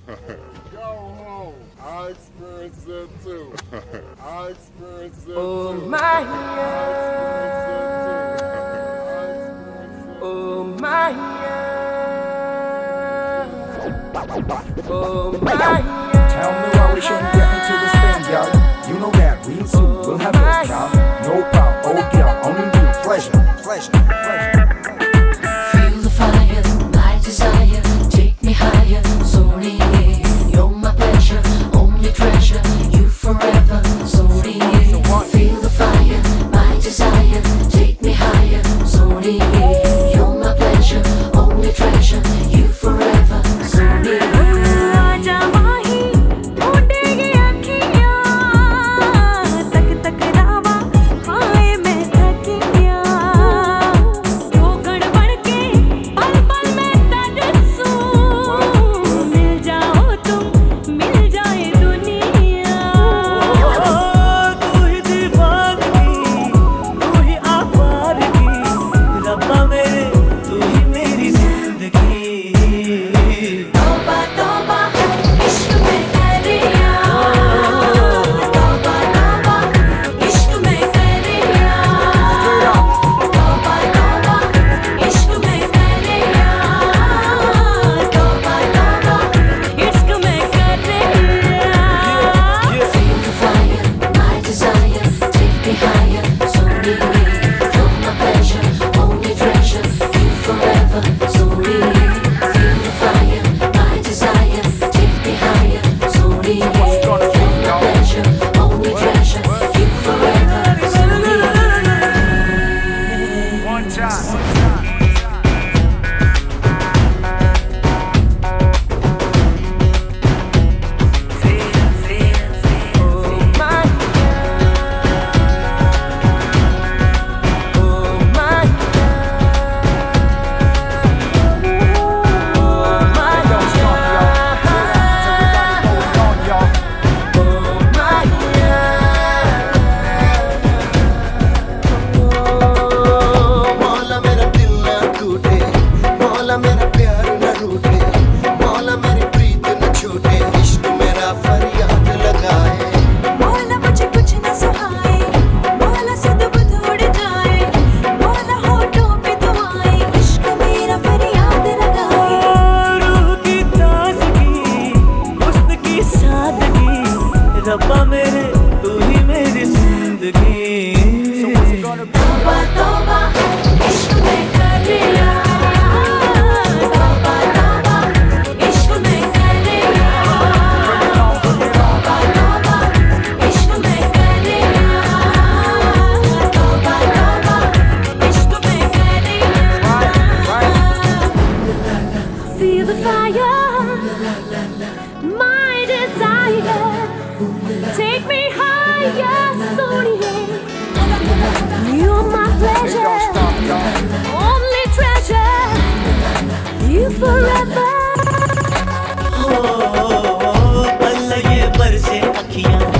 Go home. I experienced it too. I experienced it Oh too. my I oh my oh my Tell me why we shouldn't get into this thing, y'all. You know that real soon we'll have those, y'all. No problem, oh girl, only real pleasure, pleasure, pleasure. Feel the fire, my desire, take me higher, Sony. You're my pleasure, only treasure, you forever, Sony. Feel the fire, my desire, take me higher, Sony. You're my pleasure, only treasure, you forever, Sony. रब्बा मेरे तू ही मेरी जिंदगी तौबा तौबा इश्क में कर लिया तौबा तौबा इश्क में कर लिया तौबा तौबा इश्क में कर लिया तौबा तौबा इश्क में कर लिया Feel the fire, my desire. Take me higher, Sony. You're my pleasure, only treasure, you forever. पल ये बरसे अखियां